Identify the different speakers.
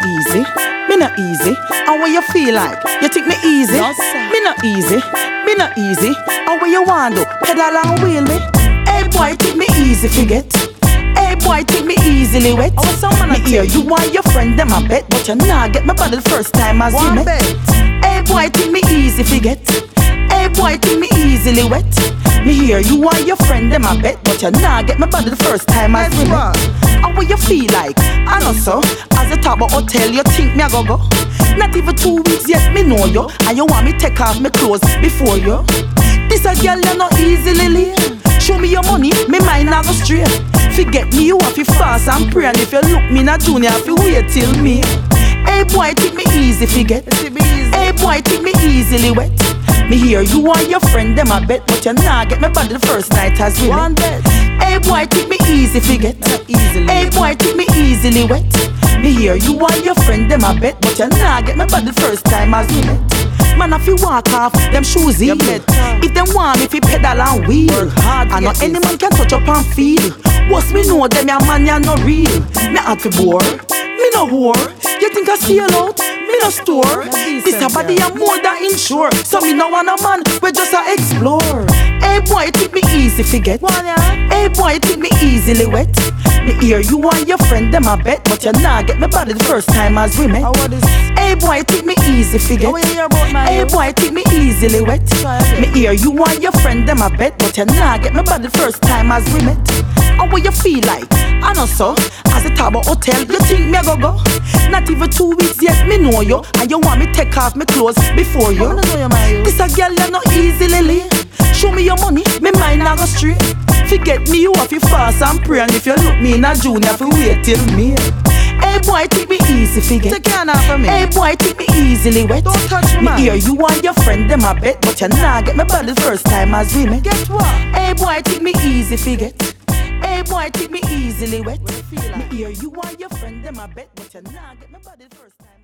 Speaker 1: easy, me not easy. And what you feel like? You think me easy?
Speaker 2: No, sir.
Speaker 1: Me not easy, me not easy. And what you want do? Pedal and wheel me. Hey boy, think me easy forget. Hey boy, think me easily wet.
Speaker 2: Oh, someone
Speaker 1: me hear you want your friend them a bet, but you nah get me body the first time as we met. Hey boy, think me easy forget. Hey boy, think me easily wet. Me hear you want your friend them a bet, but you nah get me body the first time as we met. And what you feel like? I know so. As you talk about hotel, you think me a go. Not even 2 weeks yet, me know you. And you want me take off my clothes before you. This a girl you not easily leave. Show me your money, me mind not go straight. Forget me, you have to fast and pray. And if you look me not junior, have to wait till me. Hey boy, think me easy forget. Hey boy, think me easily wet. Me hear you want your friend them a bet, but you nah get me body the first night as we met. Hey boy, think me easy forget. Hey boy, think me easily wet. Me hear you want your friend them a bet, but you nah get me body the first time as we met. Man, if you walk off them shoes in, if them want me fi pedal and wheel, I know any man can touch up and feel. What's me know them your man you no real. Me out fi bore, me no whore. You think I see out? Me no store. This a body I'm more than insure. So me no want a man, we just a explore. Hey boy, think me easy forget. Hey boy, think me easily wet. Me hear you want your friend them a bet, but you nah get me body the first time as we met. Hey boy, think me easy forget. Hey boy, think me easily wet. Me hear you want your friend them a bet, but you nah get me body the first time as we met. And what you feel like? I know so. As a talk about hotel, you think me a go. Not even 2 weeks yet, me know you. And you want me take off my clothes before you. This a girl you not easily leave. Show me your money, me mind not go straight. Forget me, you have to fast and pray. And if you look me in a junior, have to wait till me. Hey boy, think me easy forget.
Speaker 2: Take care now for me.
Speaker 1: Hey boy, think me easily wet.
Speaker 2: Don't touch me, man.
Speaker 1: Me hear you want your friend them a bet, but you nah get me body the first time as we met.
Speaker 2: Get what?
Speaker 1: Hey boy, think me easy forget. Hey boy, think me easily wet. Me hear you want your friend them a bet, but you nah get me body the first time.